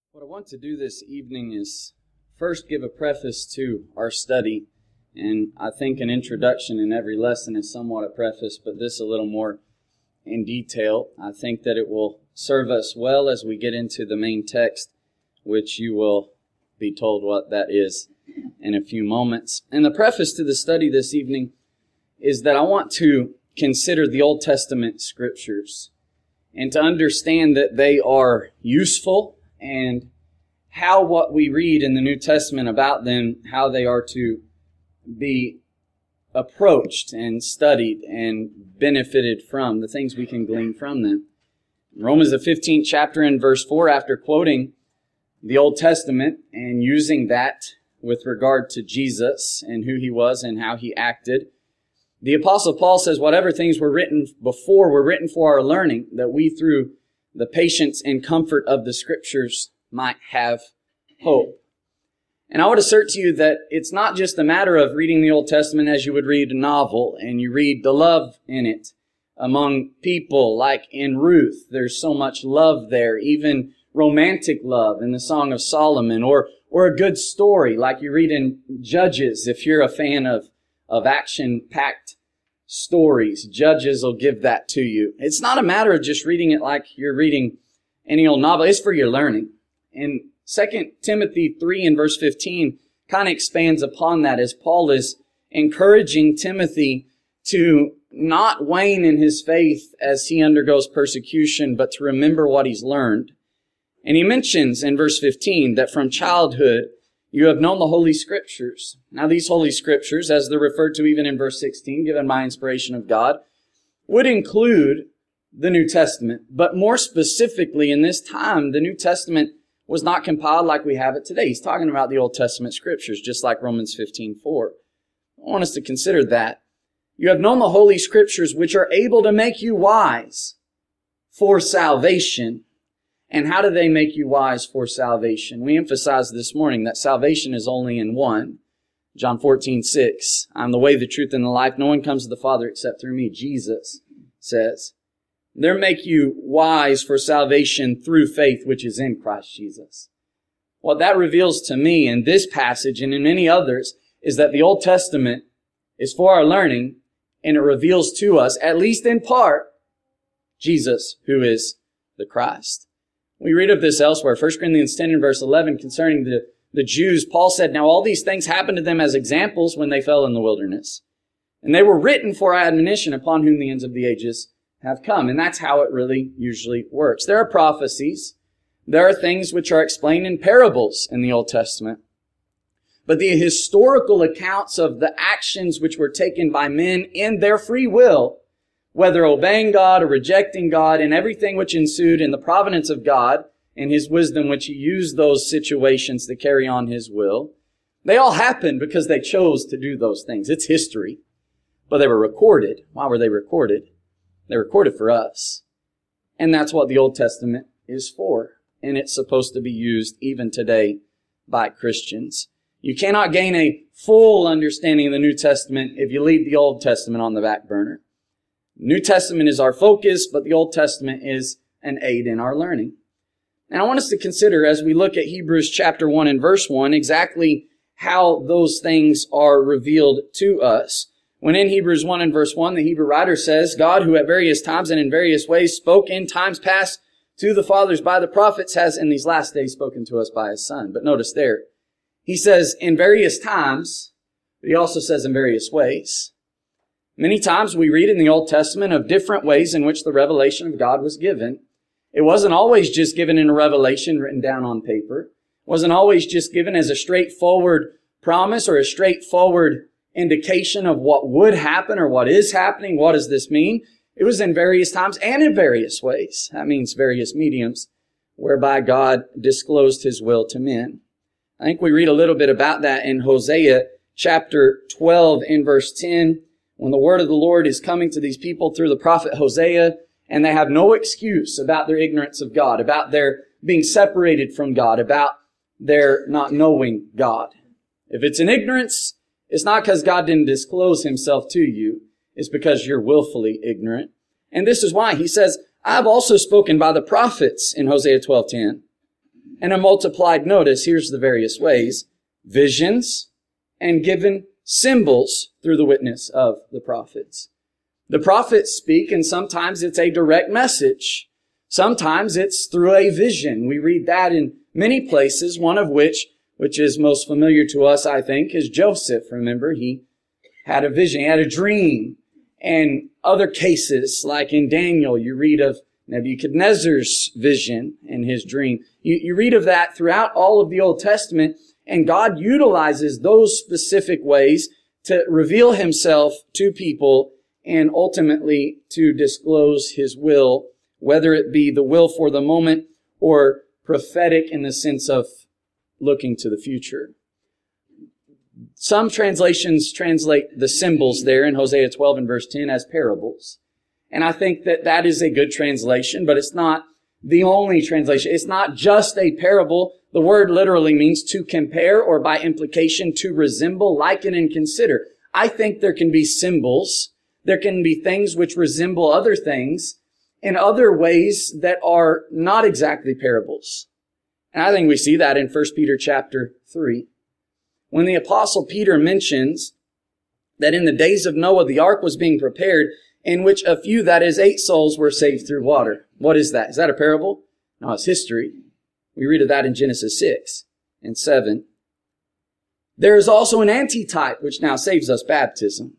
What I want to do this evening is first give a preface to our study. And I think an introduction in every lesson is somewhat a preface, but this a little more in detail. I think that it will serve us well as we get into the main text, which you will be told what that is in a few moments. And the preface to the study this evening is that I want to consider the Old Testament scriptures and to understand that they are useful and how what we read in the New Testament about them, how they are to be approached and studied and benefited from, the things we can glean from them. In Romans the 15th chapter in verse 4, after quoting the Old Testament and using that with regard to Jesus and who He was and how He acted, the Apostle Paul says, whatever things were written before were written for our learning, that we through the patience and comfort of the Scriptures might have hope. And I would assert to you that it's not just a matter of reading the Old Testament as you would read a novel, and you read the love in it among people, like in Ruth. There's so much love there, even romantic love in the Song of Solomon, or a good story like you read in Judges. If you're a fan of action-packed stories, Judges will give that to you. It's not a matter of just reading it like you're reading any old novel. It's for your learning. And 2 Timothy 3 and verse 15 kind of expands upon that as Paul is encouraging Timothy to not wane in his faith as he undergoes persecution, but to remember what he's learned. And he mentions in verse 15 that from childhood you have known the Holy Scriptures. Now these Holy Scriptures, as they're referred to even in verse 16, given by inspiration of God, would include the New Testament. But more specifically in this time, the New Testament was not compiled like we have it today. He's talking about the Old Testament Scriptures, just like Romans 15:4. I want us to consider that. You have known the Holy Scriptures, which are able to make you wise for salvation. And how do they make you wise for salvation? We emphasized this morning that salvation is only in one. John 14:6. I'm the way, the truth, and the life. No one comes to the Father except through me, Jesus says. They make you wise for salvation through faith, which is in Christ Jesus. What that reveals to me in this passage and in many others is that the Old Testament is for our learning, and it reveals to us, at least in part, Jesus, who is the Christ. We read of this elsewhere. 1 Corinthians 10 and verse 11 concerning the Jews. Paul said, now all these things happened to them as examples when they fell in the wilderness. And they were written for our admonition, upon whom the ends of the ages have come. And that's how it really usually works. There are prophecies. There are things which are explained in parables in the Old Testament. But the historical accounts of the actions which were taken by men in their free will, whether obeying God or rejecting God, and everything which ensued in the providence of God and His wisdom, which He used those situations to carry on His will, they all happened because they chose to do those things. It's history. But they were recorded. Why were they recorded? They're recorded for us. And that's what the Old Testament is for. And it's supposed to be used even today by Christians. You cannot gain a full understanding of the New Testament if you leave the Old Testament on the back burner. New Testament is our focus, but the Old Testament is an aid in our learning. And I want us to consider, as we look at Hebrews chapter 1 and verse 1, exactly how those things are revealed to us. When in Hebrews 1 and verse 1, the Hebrew writer says, God, who at various times and in various ways spoke in times past to the fathers by the prophets, has in these last days spoken to us by His Son. But notice there, he says in various times, but he also says in various ways. Many times we read in the Old Testament of different ways in which the revelation of God was given. It wasn't always just given in a revelation written down on paper. It wasn't always just given as a straightforward promise or a straightforward indication of what would happen or what is happening. What does this mean? It was in various times and in various ways. That means various mediums whereby God disclosed His will to men. I think we read a little bit about that in Hosea chapter 12 in verse 10, when the word of the Lord is coming to these people through the prophet Hosea, and they have no excuse about their ignorance of God, about their being separated from God, about their not knowing God. If it's an ignorance, it's not because God didn't disclose Himself to you. It's because you're willfully ignorant. And this is why He says, I've also spoken by the prophets in Hosea 12:10. and are multiplied, notice, here's the various ways, visions, and given symbols through the witness of the prophets. The prophets speak, and sometimes it's a direct message. Sometimes it's through a vision. We read that in many places, one of which is most familiar to us, I think, is Joseph. Remember, he had a vision, he had a dream. And other cases, like in Daniel, you read of Nebuchadnezzar's vision and his dream. You read of that throughout all of the Old Testament, and God utilizes those specific ways to reveal himself to people and ultimately to disclose his will, whether it be the will for the moment or prophetic in the sense of looking to the future. Some translations translate the symbols there in Hosea 12 and verse 10 as parables. And I think that that is a good translation, but it's not the only translation. It's not just a parable. The word literally means to compare, or by implication to resemble, liken, and consider. I think there can be symbols. There can be things which resemble other things in other ways that are not exactly parables. And I think we see that in 1 Peter chapter 3. When the Apostle Peter mentions that in the days of Noah, the ark was being prepared, in which a few, that is 8 souls, were saved through water. What is that? Is that a parable? No, it's history. We read of that in Genesis 6 and 7. There is also an antitype, which now saves us, baptism.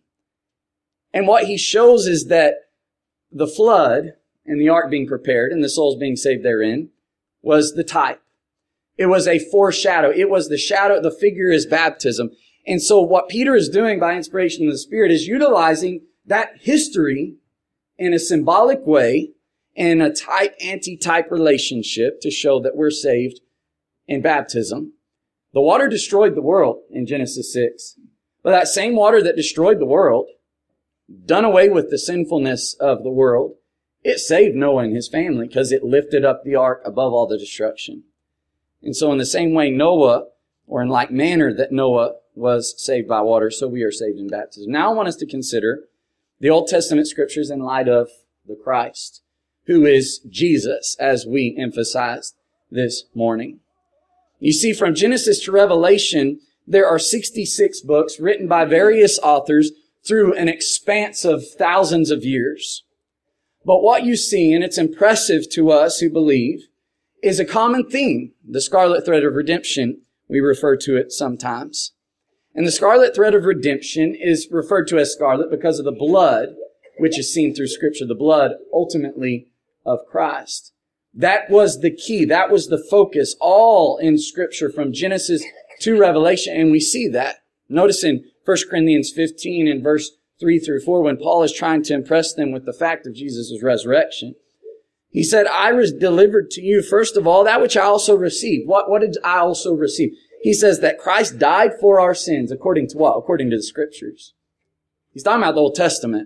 And what he shows is that the flood and the ark being prepared and the souls being saved therein was the type. It was a foreshadow. It was the shadow. The figure is baptism. And so what Peter is doing by inspiration of the Spirit is utilizing that history in a symbolic way and a type-antitype relationship to show that we're saved in baptism. The water destroyed the world in Genesis 6. But that same water that destroyed the world, done away with the sinfulness of the world, it saved Noah and his family because it lifted up the ark above all the destruction. And so in the same way Noah, or in like manner that Noah was saved by water, so we are saved in baptism. Now I want us to consider the Old Testament scriptures in light of the Christ, who is Jesus, as we emphasized this morning. You see, from Genesis to Revelation, there are 66 books written by various authors through an expanse of thousands of years. But what you see, and it's impressive to us who believe, is a common theme, the scarlet thread of redemption. We refer to it sometimes. And the scarlet thread of redemption is referred to as scarlet because of the blood, which is seen through Scripture, the blood ultimately of Christ. That was the key. That was the focus, all in Scripture from Genesis to Revelation. And we see that. Notice in 1 Corinthians 15 and verse 3 through 4, when Paul is trying to impress them with the fact of Jesus' resurrection. He said, I was delivered to you, first of all, that which I also received. What did I also receive? He says that Christ died for our sins, according to what? According to the Scriptures. He's talking about the Old Testament.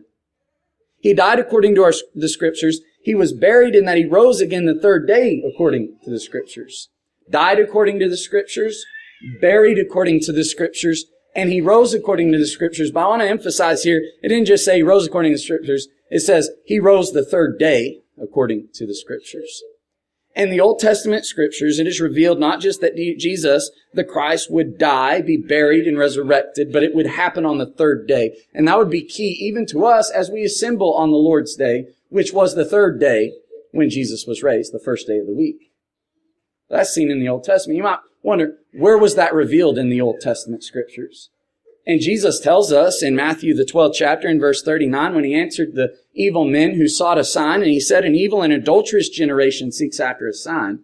He died according to the Scriptures. He was buried in that he rose again the third day, according to the Scriptures. Died according to the Scriptures, buried according to the Scriptures, and he rose according to the Scriptures. But I want to emphasize here, it didn't just say he rose according to the Scriptures. It says he rose the third day, according to the Scriptures. In the Old Testament Scriptures, it is revealed not just that Jesus, the Christ, would die, be buried, and resurrected, but it would happen on the third day. And that would be key even to us as we assemble on the Lord's Day, which was the third day when Jesus was raised, the first day of the week. That's seen in the Old Testament. You might wonder, where was that revealed in the Old Testament Scriptures? And Jesus tells us in Matthew, the 12th chapter, in verse 39, when he answered the evil men who sought a sign, and he said, an evil and adulterous generation seeks after a sign,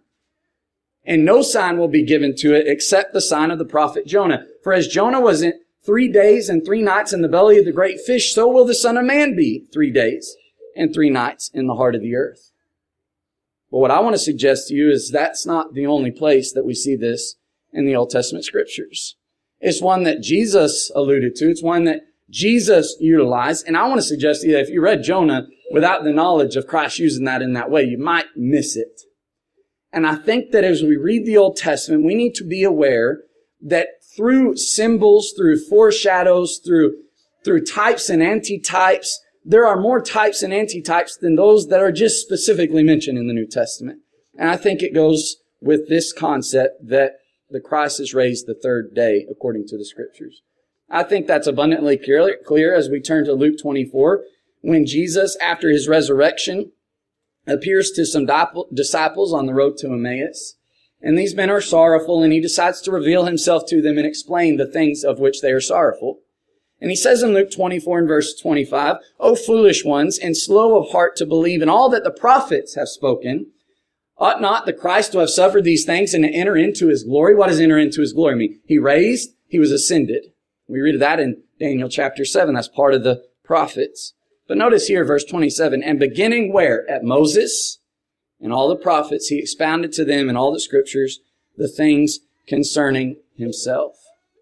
and no sign will be given to it except the sign of the prophet Jonah. For as Jonah was in 3 days and 3 nights in the belly of the great fish, so will the Son of Man be 3 days and 3 nights in the heart of the earth. But what I want to suggest to you is that's not the only place that we see this in the Old Testament Scriptures. It's one that Jesus alluded to. It's one that Jesus utilized. And I want to suggest to you that if you read Jonah without the knowledge of Christ using that in that way, you might miss it. And I think that as we read the Old Testament, we need to be aware that through symbols, through foreshadows, through types and antitypes, there are more types and antitypes than those that are just specifically mentioned in the New Testament. And I think it goes with this concept that the Christ is raised the third day, according to the Scriptures. I think that's abundantly clear as we turn to Luke 24, when Jesus, after his resurrection, appears to some disciples on the road to Emmaus. And these men are sorrowful, and he decides to reveal himself to them and explain the things of which they are sorrowful. And he says in Luke 24 and verse 25, O foolish ones, and slow of heart to believe in all that the prophets have spoken, ought not the Christ to have suffered these things and to enter into his glory? What does enter into his glory mean? He raised, he was ascended. We read of that in Daniel chapter 7. That's part of the prophets. But notice here, verse 27, and beginning where? At Moses and all the prophets, he expounded to them in all the Scriptures the things concerning himself.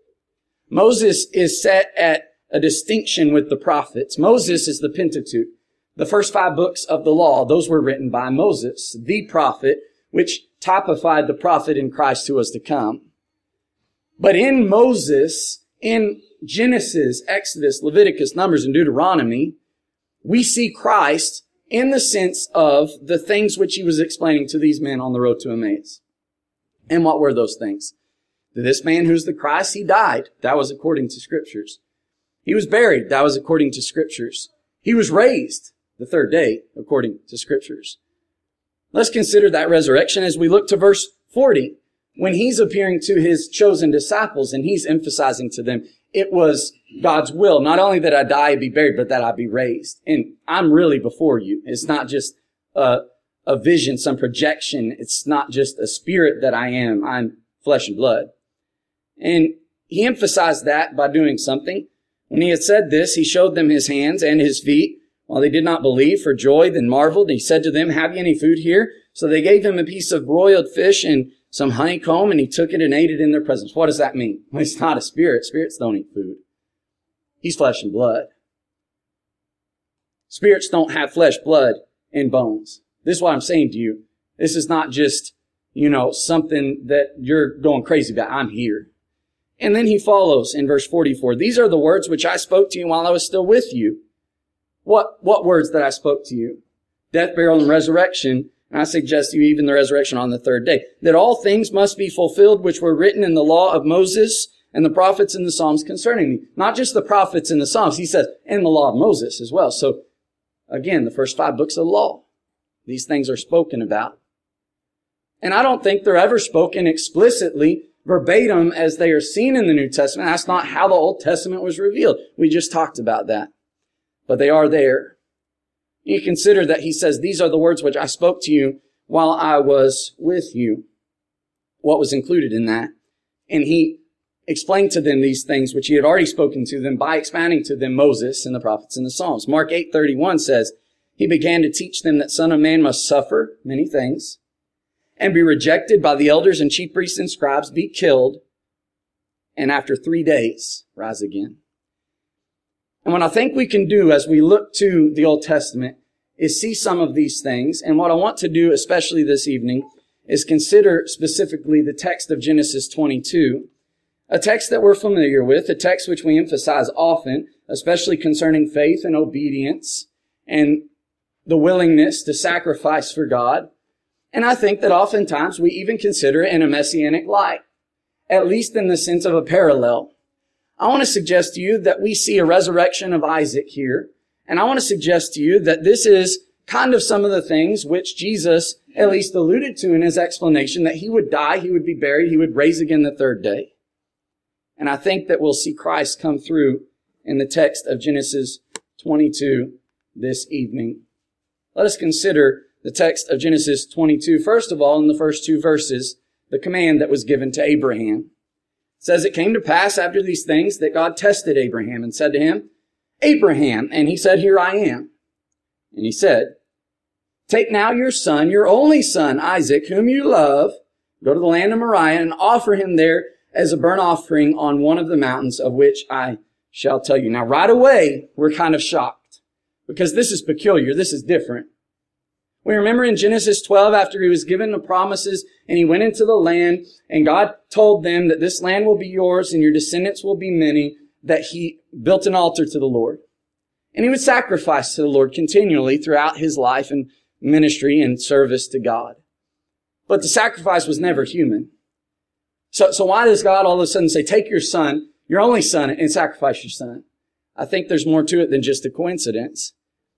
Moses is set at a distinction with the prophets. Moses is the Pentateuch. The first 5 books of the law, those were written by Moses, the prophet, which typified the prophet in Christ who was to come. But in Moses, in Genesis, Exodus, Leviticus, Numbers, and Deuteronomy, we see Christ in the sense of the things which he was explaining to these men on the road to Emmaus. And what were those things? This man who's the Christ, he died. That was according to Scriptures. He was buried. That was according to Scriptures. He was raised the third day, according to Scriptures. Let's consider that resurrection as we look to verse 40, when he's appearing to his chosen disciples and he's emphasizing to them, it was God's will, not only that I die and be buried, but that I be raised. And I'm really before you. It's not just a vision, some projection. It's not just a spirit that I am. I'm flesh and blood. And he emphasized that by doing something. When he had said this, he showed them his hands and his feet. While they did not believe for joy, then marveled. And he said to them, have you any food here? So they gave him a piece of broiled fish and some honeycomb, and he took it and ate it in their presence. What does that mean? Well, he's not a spirit. Spirits don't eat food. He's flesh and blood. Spirits don't have flesh, blood, and bones. This is what I'm saying to you. This is not just, something that you're going crazy about. I'm here. And then he follows in verse 44. These are the words which I spoke to you while I was still with you. What words that I spoke to you? Death, burial, and resurrection. And I suggest to you even the resurrection on the third day. That all things must be fulfilled which were written in the law of Moses and the prophets and the Psalms concerning me. Not just the prophets and the Psalms. He says, in the law of Moses as well. So, again, the first 5 books of the law. These things are spoken about. And I don't think they're ever spoken explicitly, verbatim, as they are seen in the New Testament. That's not how the Old Testament was revealed. We just talked about that. But they are there. You consider that he says, these are the words which I spoke to you while I was with you. What was included in that? And he explained to them these things which he had already spoken to them by expounding to them Moses and the prophets and the Psalms. Mark 8:31 says, he began to teach them that Son of Man must suffer many things and be rejected by the elders and chief priests and scribes, be killed, and after 3 days rise again. And what I think we can do as we look to the Old Testament is see some of these things. And what I want to do, especially this evening, is consider specifically the text of Genesis 22, a text that we're familiar with, a text which we emphasize often, especially concerning faith and obedience and the willingness to sacrifice for God. And I think that oftentimes we even consider it in a messianic light, at least in the sense of a parallel. I want to suggest to you that we see a resurrection of Isaac here. And I want to suggest to you that this is kind of some of the things which Jesus at least alluded to in his explanation, that he would die, he would be buried, he would raise again the third day. And I think that we'll see Christ come through in the text of Genesis 22 this evening. Let us consider the text of Genesis 22. First of all, in the first 2 verses, the command that was given to Abraham. It says, it came to pass after these things that God tested Abraham and said to him, Abraham, and he said, here I am. And he said, take now your son, your only son, Isaac, whom you love, go to the land of Moriah and offer him there as a burnt offering on one of the mountains of which I shall tell you. Now, right away, we're kind of shocked because this is peculiar. This is different. We remember in Genesis 12, after he was given the promises and he went into the land and God told them that this land will be yours and your descendants will be many, that he built an altar to the Lord. And he would sacrifice to the Lord continually throughout his life and ministry and service to God. but the sacrifice was never human. So why does God all of a sudden say, take your son, your only son, and sacrifice your son? I think there's more to it than just a coincidence.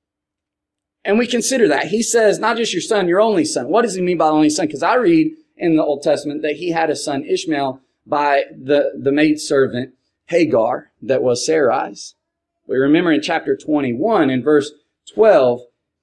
And we consider that. He says, not just your son, your only son. What does he mean by only son? Because I read in the Old Testament that he had a son, Ishmael, by the maidservant Hagar, that was Sarai's. We remember in chapter 21, in verse 12,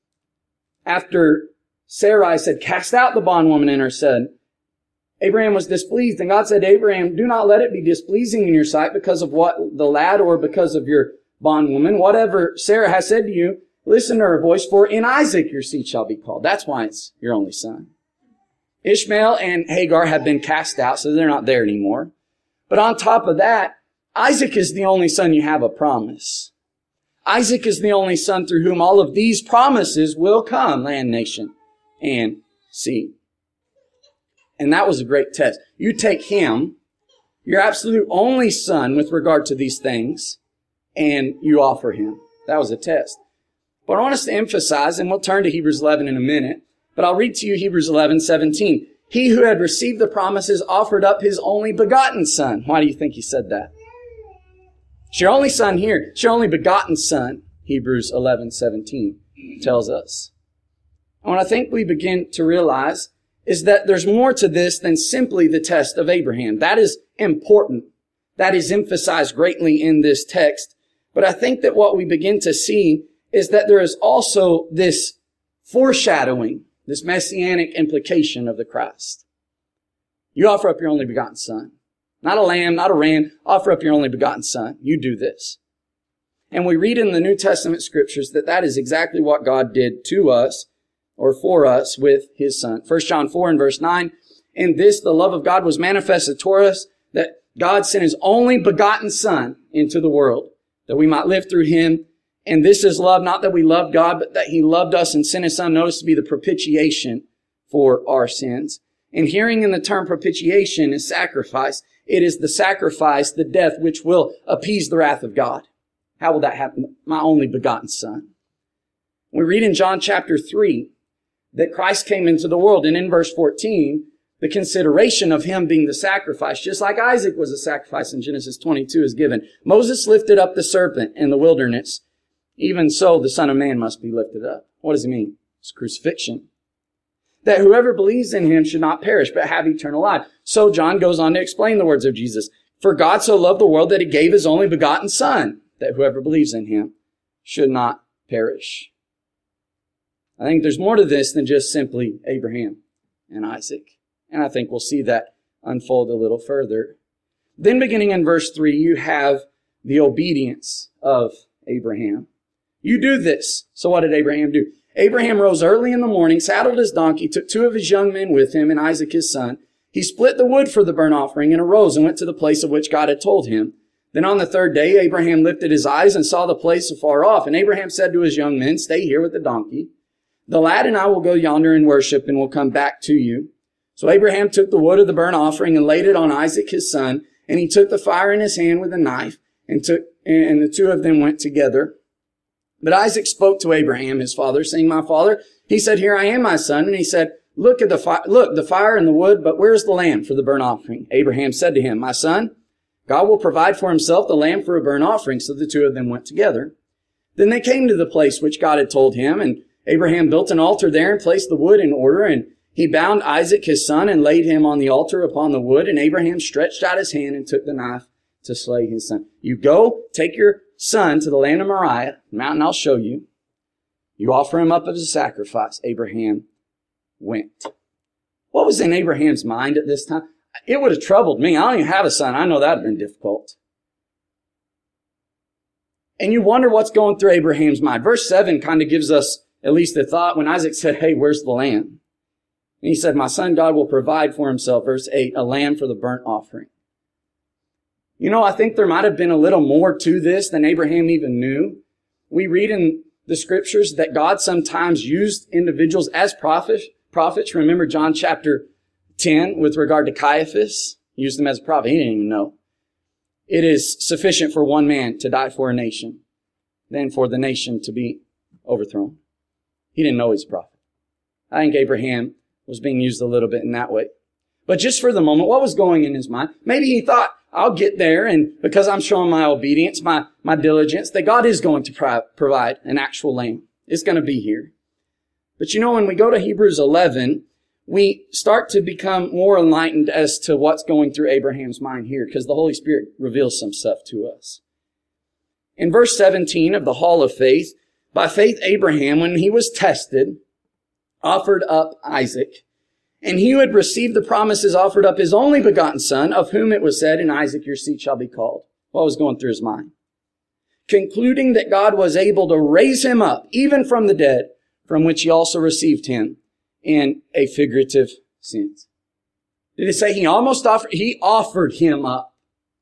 after Sarai said, cast out the bondwoman and her son, Abraham was displeased, and God said to Abraham, do not let it be displeasing in your sight because of what the lad or because of your bondwoman. Whatever Sarah has said to you, listen to her voice, for in Isaac your seed shall be called. That's why it's your only son. Ishmael and Hagar have been cast out, so they're not there anymore. But on top of that, Isaac is the only son you have a promise. Isaac is the only son through whom all of these promises will come, land, nation, and seed. And that was a great test. You take him, your absolute only son with regard to these things, and you offer him. That was a test. But I want us to emphasize, and we'll turn to Hebrews 11 in a minute, but I'll read to you Hebrews 11:17. He who had received the promises offered up his only begotten son. Why do you think he said that? It's your only son here. It's your only begotten son, Hebrews 11:17 tells us. And what I think we begin to realize is that there's more to this than simply the test of Abraham. That is important. That is emphasized greatly in this text. But I think that what we begin to see is that there is also this foreshadowing, this messianic implication of the Christ. You offer up your only begotten son. Not a lamb, not a ram. Offer up your only begotten son. You do this. And we read in the New Testament scriptures that that is exactly what God did to us or for us with his son. 1 John 4 and verse 9, in this the love of God was manifested toward us, that God sent his only begotten son into the world, that we might live through him. And this is love, not that we loved God, but that he loved us and sent his son, notice, to be the propitiation for our sins. And hearing in the term propitiation is sacrifice. It is the sacrifice, the death, which will appease the wrath of God. How will that happen? My only begotten son. We read in John chapter 3 that Christ came into the world. And in verse 14, the consideration of him being the sacrifice, just like Isaac was a sacrifice in Genesis 22, is given. Moses lifted up the serpent in the wilderness. Even so, the Son of Man must be lifted up. What does it mean? It's crucifixion. That whoever believes in him should not perish, but have eternal life. So John goes on to explain the words of Jesus. For God so loved the world that he gave his only begotten son, that whoever believes in him should not perish. I think there's more to this than just simply Abraham and Isaac. And I think we'll see that unfold a little further. Then beginning in verse 3, you have the obedience of Abraham. You do this. So what did Abraham do? Abraham rose early in the morning, saddled his donkey, took 2 of his young men with him and Isaac his son. He split the wood for the burnt offering and arose and went to the place of which God had told him. Then on the 3rd day, Abraham lifted his eyes and saw the place afar off. And Abraham said to his young men, stay here with the donkey. The lad and I will go yonder and worship and will come back to you. So Abraham took the wood of the burnt offering and laid it on Isaac his son. And he took the fire in his hand with a knife and the 2 of them went together. But Isaac spoke to Abraham, his father, saying, my father. He said, here I am, my son. And he said, look, the fire and the wood, but where's the lamb for the burnt offering? Abraham said to him, my son, God will provide for himself the lamb for a burnt offering. So the 2 of them went together. Then they came to the place which God had told him, and Abraham built an altar there and placed the wood in order, and he bound Isaac his son and laid him on the altar upon the wood, and Abraham stretched out his hand and took the knife to slay his son. You go, take your son to the land of Moriah, mountain I'll show you. You offer him up as a sacrifice. Abraham went. What was in Abraham's mind at this time? It would have troubled me. I don't even have a son. I know that would have been difficult. And you wonder what's going through Abraham's mind. Verse 7 kind of gives us at least a thought when Isaac said, hey, where's the lamb? And he said, my son, God will provide for himself, verse 8, a lamb for the burnt offering. You know, I think there might have been a little more to this than Abraham even knew. We read in the scriptures that God sometimes used individuals as prophets. Remember John chapter 10 with regard to Caiaphas? He used them as a prophet. He didn't even know. It is sufficient for one man to die for a nation, than for the nation to be overthrown. He didn't know he's a prophet. I think Abraham was being used a little bit in that way. But just for the moment, what was going in his mind? Maybe he thought, I'll get there, and because I'm showing my obedience, my diligence, that God is going to provide an actual lamb. It's going to be here. But when we go to Hebrews 11, we start to become more enlightened as to what's going through Abraham's mind here, because the Holy Spirit reveals some stuff to us. In verse 17 of the Hall of Faith, by faith Abraham, when he was tested, offered up Isaac. And he who had received the promises offered up his only begotten son, of whom it was said, in Isaac your seed shall be called. What was going through his mind? Concluding that God was able to raise him up, even from the dead, from which he also received him in a figurative sense. Did it say he almost offered? He offered him up.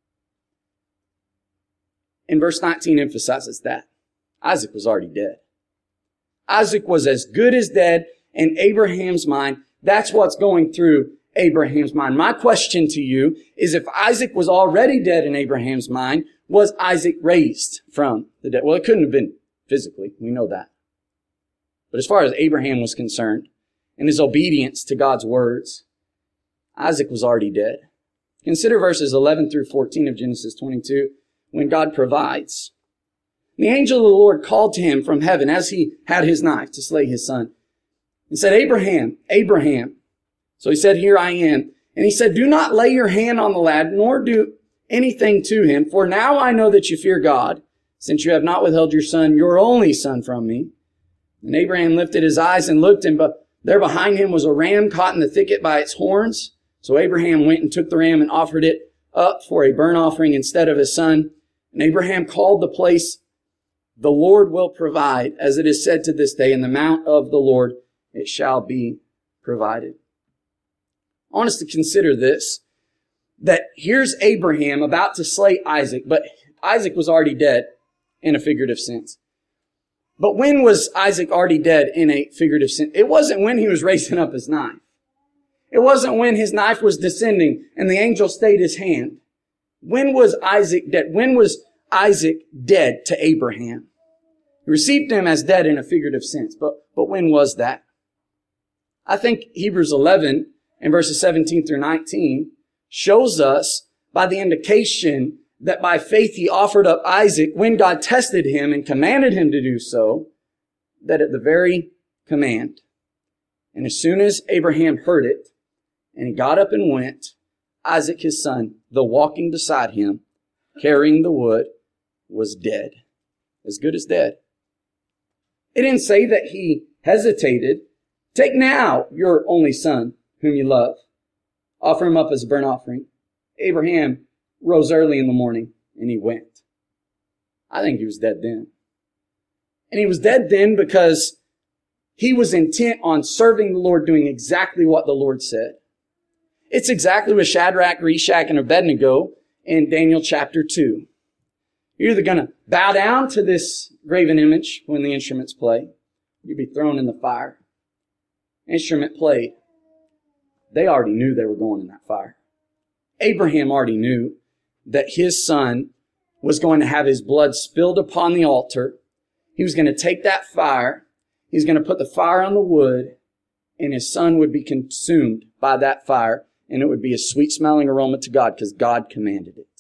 And verse 19 emphasizes that. Isaac was already dead. Isaac was as good as dead in Abraham's mind. That's what's going through Abraham's mind. My question to you is, if Isaac was already dead in Abraham's mind, was Isaac raised from the dead? Well, it couldn't have been physically. We know that. But as far as Abraham was concerned, and his obedience to God's words, Isaac was already dead. Consider verses 11 through 14 of Genesis 22, when God provides. The angel of the Lord called to him from heaven as he had his knife to slay his son, and said, Abraham, Abraham. So he said, here I am. And he said, do not lay your hand on the lad, nor do anything to him, for now I know that you fear God, since you have not withheld your son, your only son, from me. And Abraham lifted his eyes and looked, and there behind him was a ram caught in the thicket by its horns. So Abraham went and took the ram and offered it up for a burnt offering instead of his son. And Abraham called the place, the Lord will provide, as it is said to this day, in the mount of the Lord it shall be provided. I want us to consider this, that here's Abraham about to slay Isaac, but Isaac was already dead in a figurative sense. But when was Isaac already dead in a figurative sense? It wasn't when he was raising up his knife. It wasn't when his knife was descending and the angel stayed his hand. When was Isaac dead? When was Isaac dead to Abraham? He received him as dead in a figurative sense, but when was that? I think Hebrews 11 and verses 17 through 19 shows us by the indication that by faith he offered up Isaac when God tested him and commanded him to do so, that at the very command, and as soon as Abraham heard it, and he got up and went, Isaac his son, though walking beside him, carrying the wood, was dead. As good as dead. It didn't say that he hesitated. Take now your only son, whom you love. Offer him up as a burnt offering. Abraham rose early in the morning, and he went. I think he was dead then. And he was dead then because he was intent on serving the Lord, doing exactly what the Lord said. It's exactly with Shadrach, Meshach, and Abednego in Daniel chapter 2. You're either going to bow down to this graven image when the instruments play, you'll be thrown in the fire. Instrument played. They already knew they were going in that fire. Abraham already knew that his son was going to have his blood spilled upon the altar. He was going to take that fire. He's going to put the fire on the wood, and his son would be consumed by that fire, and it would be a sweet-smelling aroma to God because God commanded it.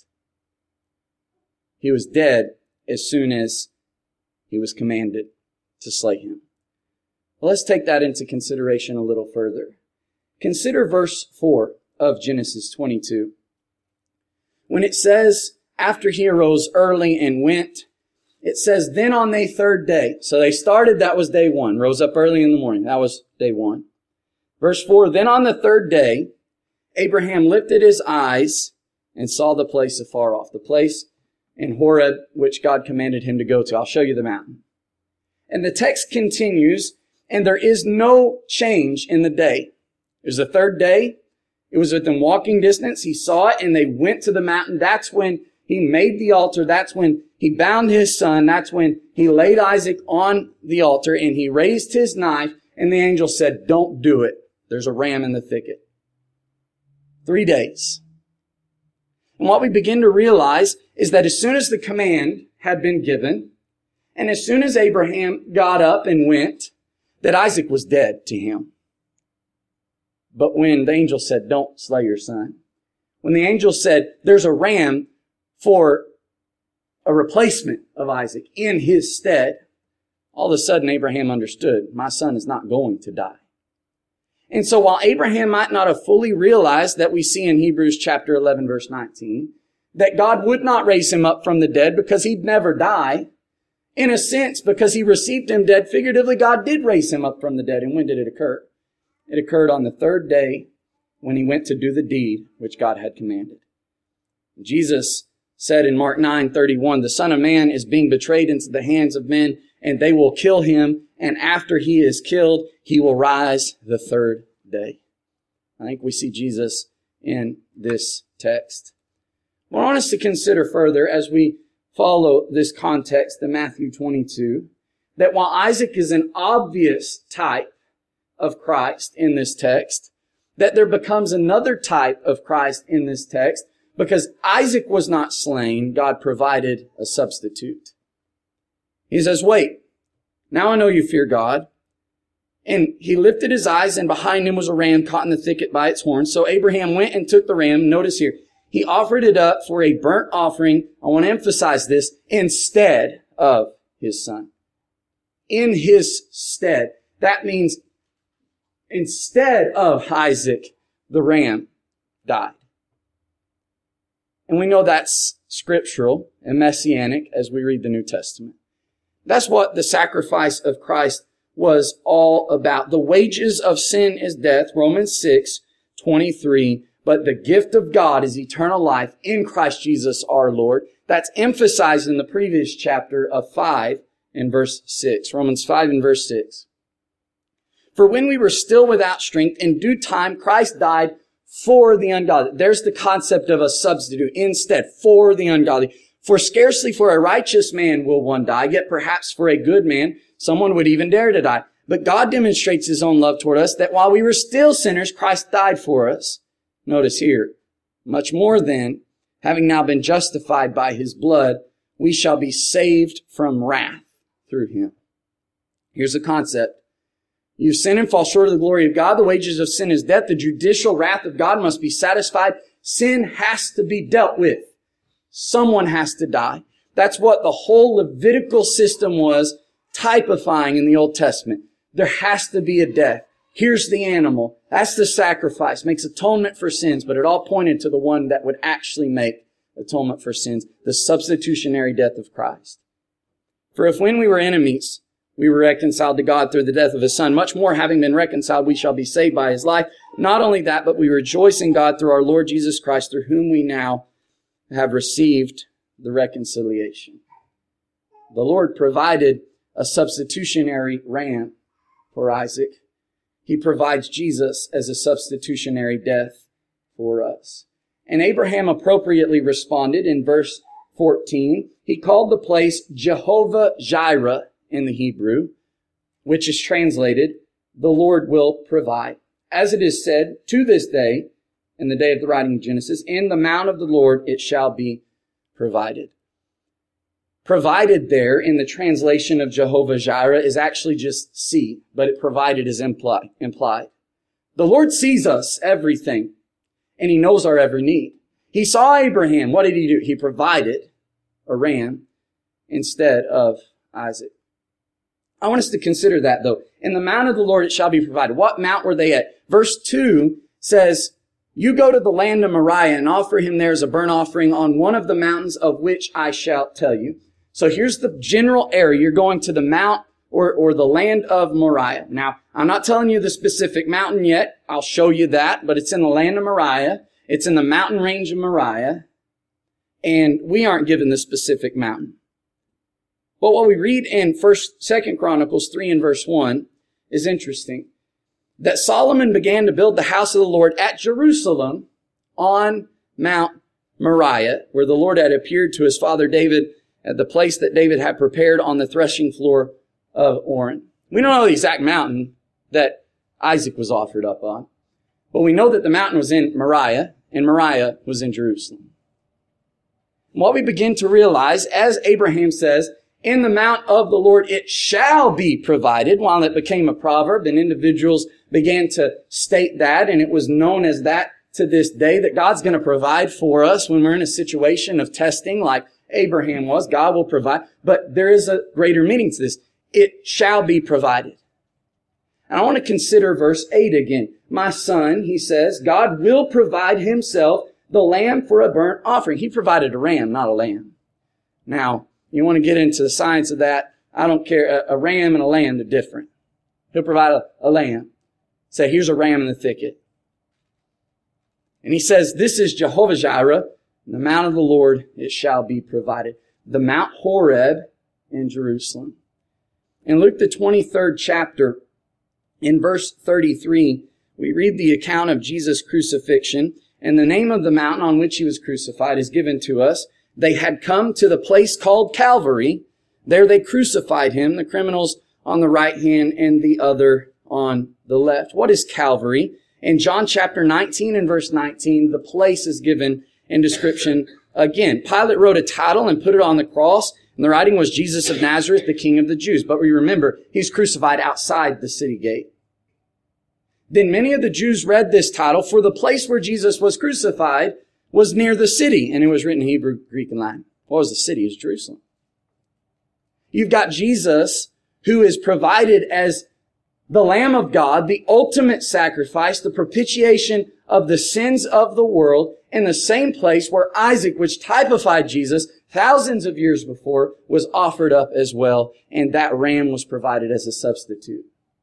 He was dead as soon as he was commanded to slay him. Well, let's take that into consideration a little further. Consider verse 4 of Genesis 22. When it says, after he arose early and went, it says, then on the third day. So they started, that was day one. Rose up early in the morning. That was day one. Verse 4, then on the third day, Abraham lifted his eyes and saw the place afar off. The place in Horeb, which God commanded him to go to. I'll show you the mountain. And the text continues, and there is no change in the day. It was the third day. It was within walking distance. He saw it, and they went to the mountain. That's when he made the altar. That's when he bound his son. That's when he laid Isaac on the altar, and he raised his knife, and the angel said, don't do it. There's a ram in the thicket. 3 days. And what we begin to realize is that as soon as the command had been given, and as soon as Abraham got up and went, that Isaac was dead to him. But when the angel said, don't slay your son, when the angel said, there's a ram for a replacement of Isaac in his stead, all of a sudden Abraham understood, my son is not going to die. And so while Abraham might not have fully realized that we see in Hebrews chapter 11, verse 19, that God would not raise him up from the dead because he'd never die, in a sense, because he received him dead, figuratively, God did raise him up from the dead. And when did it occur? It occurred on the third day when he went to do the deed which God had commanded. Jesus said in Mark 9:31, the Son of Man is being betrayed into the hands of men, and they will kill him, and after he is killed, he will rise the third day. I think we see Jesus in this text. What I want us to consider further as we follow this context in Matthew 22, that while Isaac is an obvious type of Christ in this text, that there becomes another type of Christ in this text, because Isaac was not slain, God provided a substitute. He says, wait, now I know you fear God. And he lifted his eyes, and behind him was a ram caught in the thicket by its horns. So Abraham went and took the ram. Notice here, he offered it up for a burnt offering. I want to emphasize this, instead of his son. In his stead. That means instead of Isaac, the ram died. And we know that's scriptural and messianic as we read the New Testament. That's what the sacrifice of Christ was all about. The wages of sin is death, Romans 6:23. But the gift of God is eternal life in Christ Jesus our Lord. That's emphasized in the previous chapter of 5 and verse 6. Romans 5 and verse 6. For when we were still without strength, in due time Christ died for the ungodly. There's the concept of a substitute. Instead, for the ungodly. For scarcely for a righteous man will one die, yet perhaps for a good man someone would even dare to die. But God demonstrates his own love toward us, that while we were still sinners, Christ died for us. Notice here, much more than, having now been justified by his blood, we shall be saved from wrath through him. Here's the concept. You sin and fall short of the glory of God. The wages of sin is death. The judicial wrath of God must be satisfied. Sin has to be dealt with. Someone has to die. That's what the whole Levitical system was typifying in the Old Testament. There has to be a death. Here's the animal. That's the sacrifice. Makes atonement for sins, but it all pointed to the one that would actually make atonement for sins. The substitutionary death of Christ. For if when we were enemies, we were reconciled to God through the death of his Son, much more having been reconciled, we shall be saved by his life. Not only that, but we rejoice in God through our Lord Jesus Christ, through whom we now have received the reconciliation. The Lord provided a substitutionary ram for Isaac. He provides Jesus as a substitutionary death for us. And Abraham appropriately responded in verse 14. He called the place Jehovah Jireh in the Hebrew, which is translated, the Lord will provide. As it is said, to this day, in the day of the writing of Genesis, in the mount of the Lord it shall be provided. Provided there in the translation of Jehovah Jireh is actually just see, but it provided is implied. The Lord sees us, everything, and he knows our every need. He saw Abraham. What did he do? He provided a ram instead of Isaac. I want us to consider that though. In the mount of the Lord it shall be provided. What mount were they at? Verse 2 says, you go to the land of Moriah and offer him there as a burnt offering on one of the mountains of which I shall tell you. So here's the general area. You're going to the mount or the land of Moriah. Now, I'm not telling you the specific mountain yet. I'll show you that, but it's in the land of Moriah. It's in the mountain range of Moriah. And we aren't given the specific mountain. But what we read in 2 Chronicles 3 and verse 1 is interesting. That Solomon began to build the house of the Lord at Jerusalem on Mount Moriah, where the Lord had appeared to his father David at the place that David had prepared on the threshing floor of Ornan. We don't know the exact mountain that Isaac was offered up on, but we know that the mountain was in Moriah, and Moriah was in Jerusalem. And what we begin to realize, as Abraham says, In the mount of the Lord it shall be provided, while it became a proverb, and individuals began to state that, and it was known as that to this day, that God's going to provide for us when we're in a situation of testing like Abraham was. God will provide. But there is a greater meaning to this. It shall be provided. And I want to consider verse 8 again. My son, he says, God will provide himself the lamb for a burnt offering. He provided a ram, not a lamb. Now, you want to get into the science of that, I don't care. A ram and a lamb, they're different. He'll provide a lamb. Say, here's a ram in the thicket. And he says, this is Jehovah Jireh, the mount of the Lord, it shall be provided. The Mount Horeb in Jerusalem. In Luke the 23rd chapter, in verse 33, we read the account of Jesus' crucifixion, and the name of the mountain on which he was crucified is given to us. They had come to the place called Calvary. There they crucified him, the criminals on the right hand and the other on the left. What is Calvary? In John chapter 19 and verse 19, the place is given in description again. Pilate wrote a title and put it on the cross, and the writing was Jesus of Nazareth, the King of the Jews. But we remember, he's crucified outside the city gate. Then many of the Jews read this title, for the place where Jesus was crucified was near the city, and it was written in Hebrew, Greek, and Latin. What was the city? It was Jerusalem. You've got Jesus, who is provided as the Lamb of God, the ultimate sacrifice, the propitiation of the sins of the world, in the same place where Isaac, which typified Jesus thousands of years before, was offered up as well, and that ram was provided as a substitute.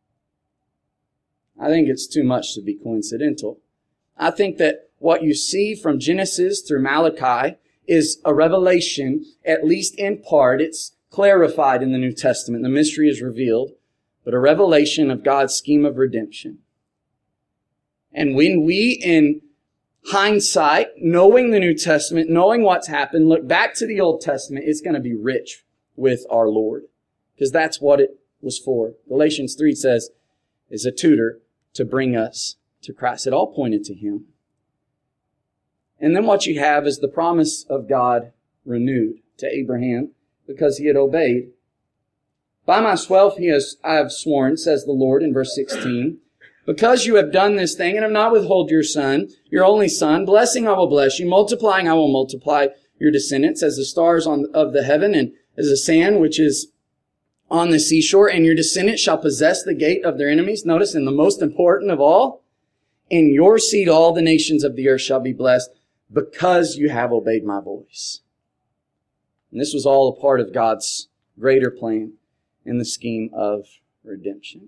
I think it's too much to be coincidental. I think that what you see from Genesis through Malachi is a revelation, at least in part. It's clarified in the New Testament. The mystery is revealed, but a revelation of God's scheme of redemption. And when we, in hindsight, knowing the New Testament, knowing what's happened, look back to the Old Testament, it's going to be rich with our Lord, because that's what it was for. Galatians 3 says, is a tutor to bring us to Christ. It all pointed to Him. And then what you have is the promise of God renewed to Abraham because he had obeyed. By myself I have sworn, says the Lord in verse 16, because you have done this thing and have not withheld your son, your only son, blessing I will bless you, multiplying I will multiply your descendants as the stars of the heaven and as the sand which is on the seashore, and your descendants shall possess the gate of their enemies. Notice, and the most important of all, in your seed all the nations of the earth shall be blessed because you have obeyed my voice. And this was all a part of God's greater plan in the scheme of redemption.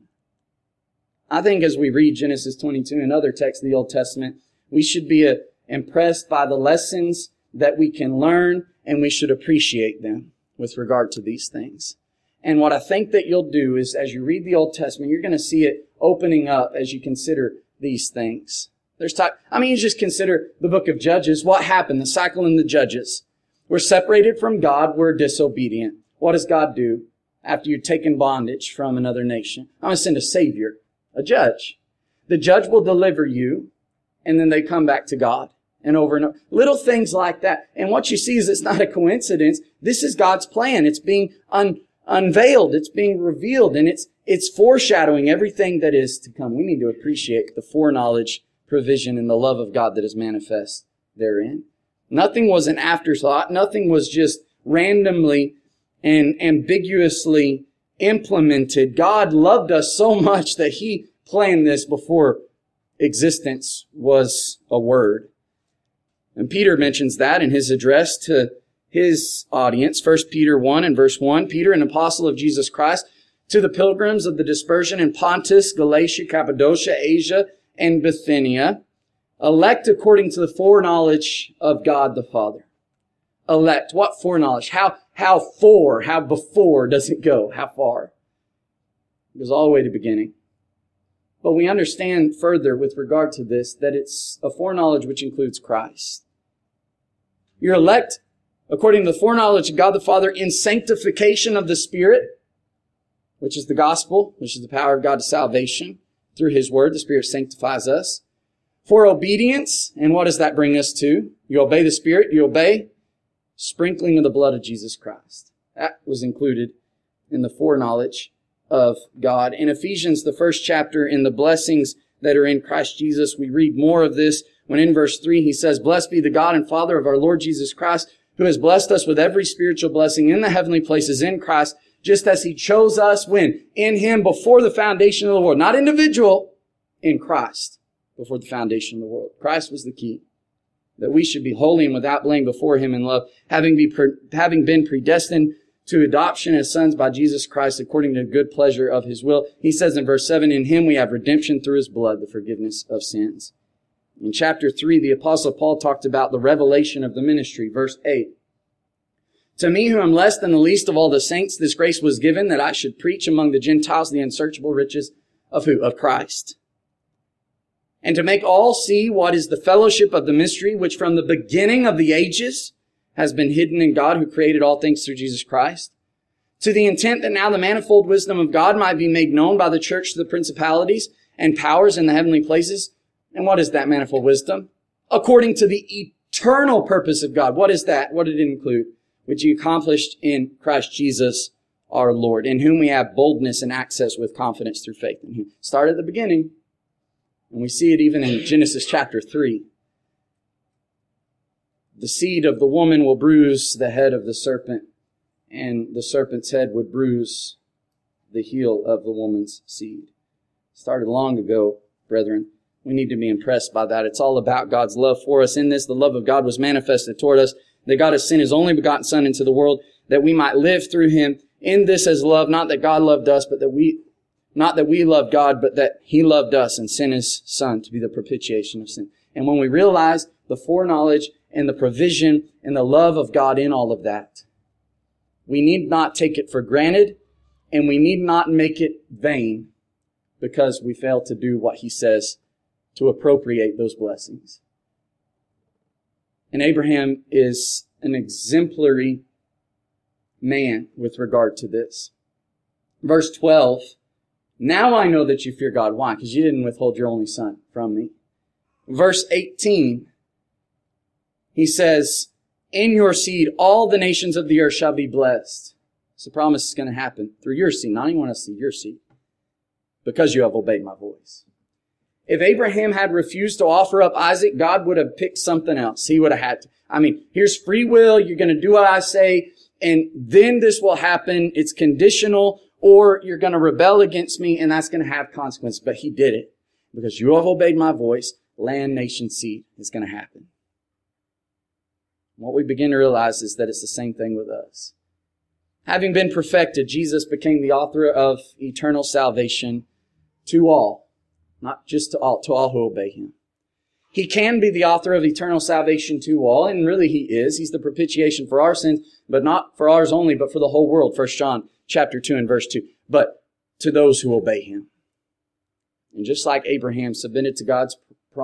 I think as we read Genesis 22 and other texts of the Old Testament, we should be impressed by the lessons that we can learn, and we should appreciate them with regard to these things. And what I think that you'll do is, as you read the Old Testament, you're going to see it opening up as you consider these things. You just consider the book of Judges. What happened? The cycle in the Judges. We're separated from God. We're disobedient. What does God do after you've taken bondage from another nation? I'm going to send a Savior, a judge. The judge will deliver you, and then they come back to God. And over. Little things like that. And what you see is it's not a coincidence. This is God's plan. It's being unveiled. It's being revealed. And it's foreshadowing everything that is to come. We need to appreciate the foreknowledge, provision, and the love of God that is manifest therein. Nothing was an afterthought. Nothing was just randomly and ambiguously implemented. God loved us so much that He planned this before existence was a word. And Peter mentions that in his address to his audience. 1 Peter 1 and verse 1. Peter, an apostle of Jesus Christ, to the pilgrims of the dispersion in Pontus, Galatia, Cappadocia, Asia, and Bithynia, elect according to the foreknowledge of God the Father. Elect. What foreknowledge? How before does it go? How far? It goes all the way to the beginning. But we understand further with regard to this that it's a foreknowledge which includes Christ. You're elect according to the foreknowledge of God the Father in sanctification of the Spirit, which is the gospel, which is the power of God to salvation. Through His Word, the Spirit sanctifies us. For obedience, and what does that bring us to? You obey the Spirit, you obey sprinkling of the blood of Jesus Christ. That was included in the foreknowledge of God. In Ephesians, the first chapter, in the blessings that are in Christ Jesus, we read more of this when in verse 3 he says, "Blessed be the God and Father of our Lord Jesus Christ, who has blessed us with every spiritual blessing in the heavenly places in Christ, just as He chose us when? In Him before the foundation of the world." Not individual, in Christ before the foundation of the world. Christ was the key. That we should be holy and without blame before Him in love, having been predestined to adoption as sons by Jesus Christ according to the good pleasure of His will. He says in verse 7, "In Him we have redemption through His blood, the forgiveness of sins." In chapter 3, the Apostle Paul talked about the revelation of the ministry. Verse 8, "To me who am less than the least of all the saints, this grace was given that I should preach among the Gentiles the unsearchable riches of who? Of Christ. And to make all see what is the fellowship of the mystery, which from the beginning of the ages has been hidden in God who created all things through Jesus Christ, to the intent that now the manifold wisdom of God might be made known by the church to the principalities and powers in the heavenly places." And what is that manifold wisdom? According to the eternal purpose of God. What is that? What did it include? Which He accomplished in Christ Jesus our Lord, in whom we have boldness and access with confidence through faith in Him. Start at the beginning. And we see it even in Genesis chapter 3. The seed of the woman will bruise the head of the serpent, and the serpent's head would bruise the heel of the woman's seed. Started long ago, brethren. We need to be impressed by that. It's all about God's love for us. In this, the love of God was manifested toward us, that God has sent His only begotten Son into the world, that we might live through Him. In this as love, not that God loved us, but not that we loved God, but that He loved us and sent His Son to be the propitiation of sin. And when we realize the foreknowledge and the provision and the love of God in all of that, we need not take it for granted, and we need not make it vain because we fail to do what He says to appropriate those blessings. And Abraham is an exemplary man with regard to this. Verse 12, "Now I know that you fear God." Why? Because you didn't withhold your only son from me. Verse 18, he says, "In your seed all the nations of the earth shall be blessed." So the promise is going to happen through your seed, not anyone else's seed, your seed, because you have obeyed my voice. If Abraham had refused to offer up Isaac, God would have picked something else. He would have had to. Here's free will. You're going to do what I say, and then this will happen. It's conditional, or you're going to rebel against me, and that's going to have consequences. But He did it. Because you have obeyed my voice, land, nation, seed is going to happen. What we begin to realize is that it's the same thing with us. Having been perfected, Jesus became the author of eternal salvation to all. Not just to all who obey Him. He can be the author of eternal salvation to all, and really He is. He's the propitiation for our sins, but not for ours only, but for the whole world. 1 John chapter 2 and verse 2. But to those who obey Him. And just like Abraham submitted to God's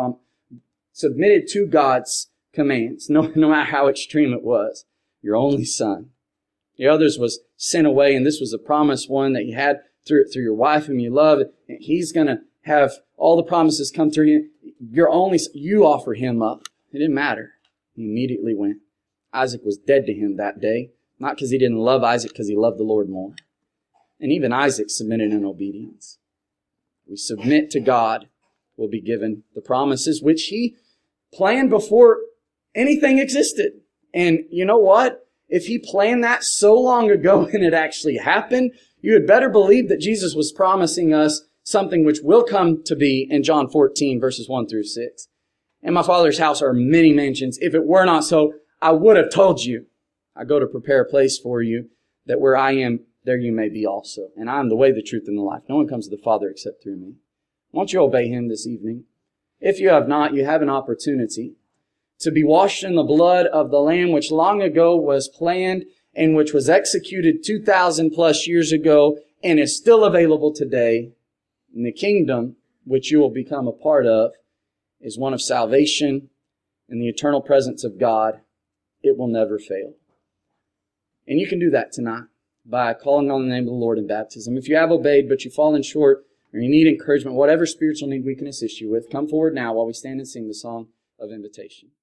commands, no matter how extreme it was, your only son. The others was sent away, and this was a promised one that you had through your wife whom you love. And He's going to have all the promises come through Him. You offer Him up. It didn't matter. He immediately went. Isaac was dead to him that day. Not because he didn't love Isaac, because he loved the Lord more. And even Isaac submitted in obedience. We submit to God, we'll be given the promises which He planned before anything existed. And you know what? If He planned that so long ago and it actually happened, you had better believe that Jesus was promising us something which will come to be in John 14, verses 1 through 6. In my Father's house are many mansions. If it were not so, I would have told you. I go to prepare a place for you, that where I am, there you may be also. And I am the way, the truth, and the life. No one comes to the Father except through me. Won't you obey Him this evening? If you have not, you have an opportunity to be washed in the blood of the Lamb, which long ago was planned and which was executed 2,000 plus years ago and is still available today. And the kingdom, which you will become a part of, is one of salvation and the eternal presence of God. It will never fail. And you can do that tonight by calling on the name of the Lord in baptism. If you have obeyed, but you've fallen short, or you need encouragement, whatever spiritual need we can assist you with, come forward now while we stand and sing the song of invitation.